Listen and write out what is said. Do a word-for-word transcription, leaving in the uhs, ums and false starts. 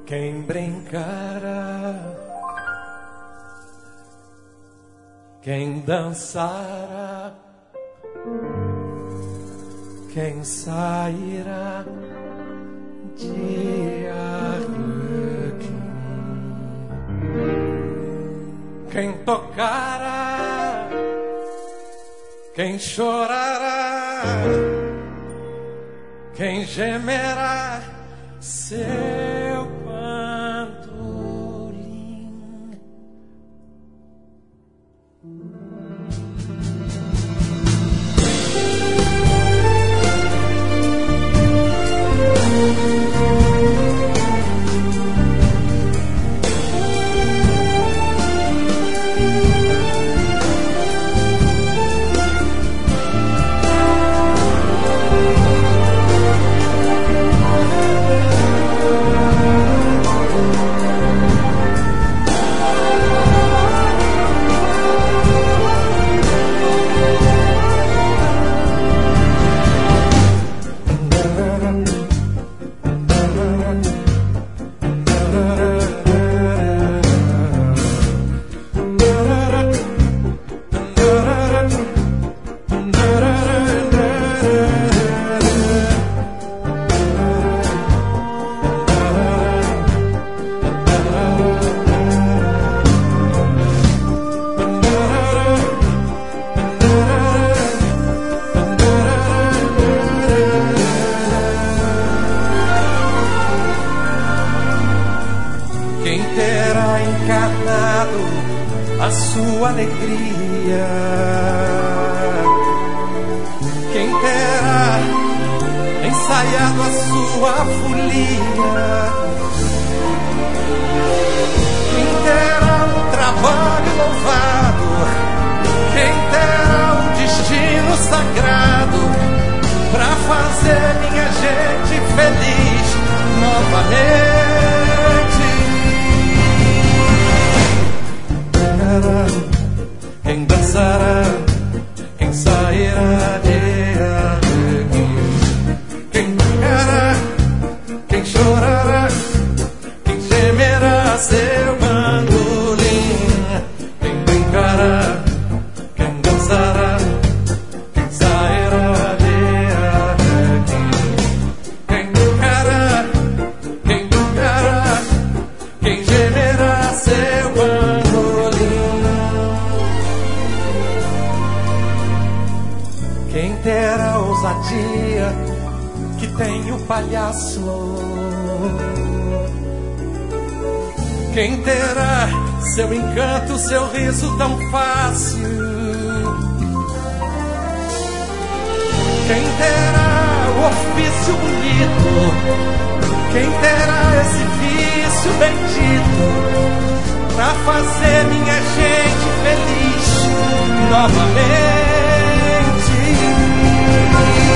Quem brincará, quem dançará, quem sairá de Arlequim, quem tocará, quem chorará, quem gemerá seu bandolim. Quem terá encarnado a sua alegria? Quem terá ensaiado a sua folia? Quem terá um trabalho louvado? Quem terá um destino sagrado pra fazer minha gente feliz novamente? Quem dançará, quem sairá de Arlequim, quem tocará, quem chorará, quem gemerá seu bandolim, quem brincará, quem dançará, quem sairá de Arlequim, quem tocará, quem tocará, quem gemerá seu bandolim. Quem terá a ousadia que tem o palhaço? Quem terá seu encanto, seu riso tão fácil? Quem terá o ofício bonito? Quem terá esse vício bendito pra fazer minha gente feliz novamente?